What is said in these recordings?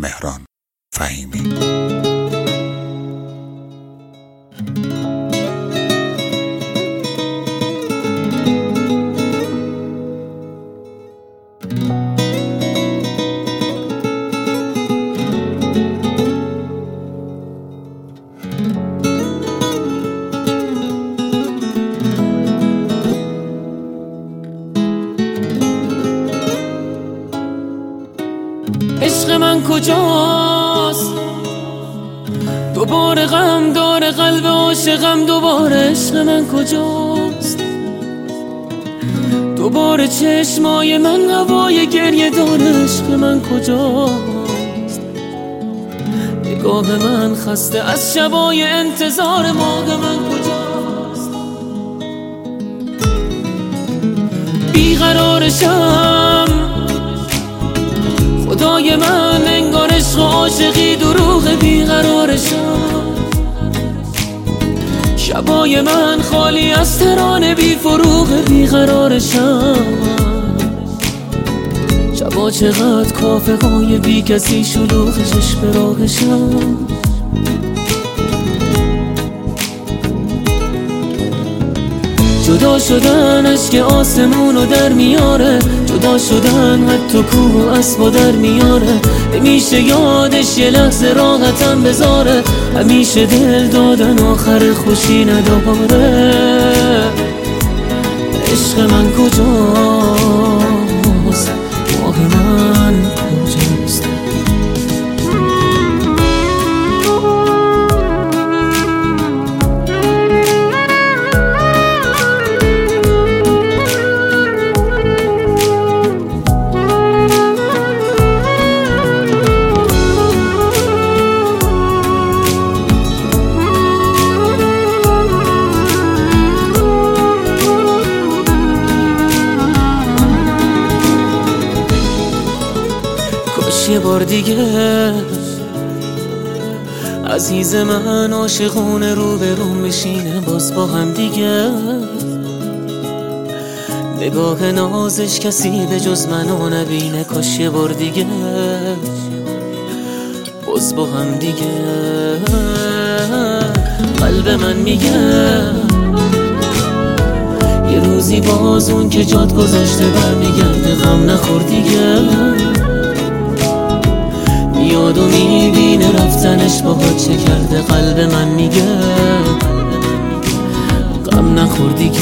مهران فهیمی. عشق من کجاست؟ دوباره غم داره قلب عاشقم، دوباره عشق من کجاست؟ دوباره چشمای من هوای گریه داره، عشق من کجاست؟ نگاه من خسته از شبای انتظار، ماه من کجاست؟ بیقرارشم خدای من، انگار عشق و عاشقی دروغ، بیقرارشم شبای من خالی از ترانه بی فروغ، بیقرارشم شبا چقدر کافه های بی کسی شلوغ، چشم راهشم جدا شدن اشک آسمونو در میاره، جدا شدن حتی کوه و اسبا در میاره، همیشه یادش یه لحظه راحتم بذاره، همیشه دل دادن آخر خوشی نداره. عشق من کجاست؟ ماه من کجاست؟ یه بار دیگه عزیز من عاشقونه رو به روم بشینه باز با هم دیگه، نگاه نازش کسی به جز منو نبینه، کاش یه بار دیگه باز با هم دیگه. قلب من میگه یه روزی باز اون که جات گذاشته برمیگرده، غم نخور دیگه، میاد و میبینه رفتنش باهات چه کرده. قلب من میگه غم نخور دیگه.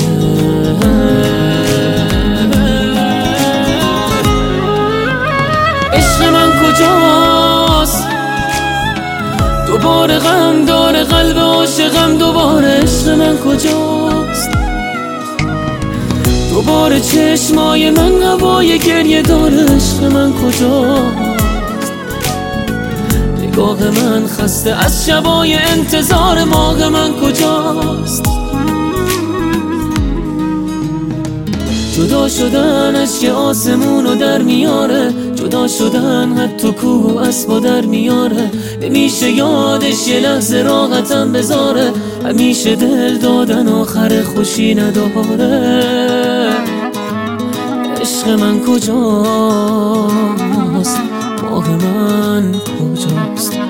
عشق من کجاست؟ دوباره غم داره قلب عاشقم، دوباره عشق من کجاست؟ دوباره چشمای من هوای گریه داره، عشق من کجاست؟ نگاه من خسته از شبای انتظار، ماه من کجاست؟ جدا شدن اشک آسمونو در میاره، جدا شدن حتی کوه و اسبا در میاره، نمیشه یادش یه لحظه راحتم بذاره، همیشه دل دادن آخر خوشی نداره. عشق من کجاست؟ ماه من کجاست؟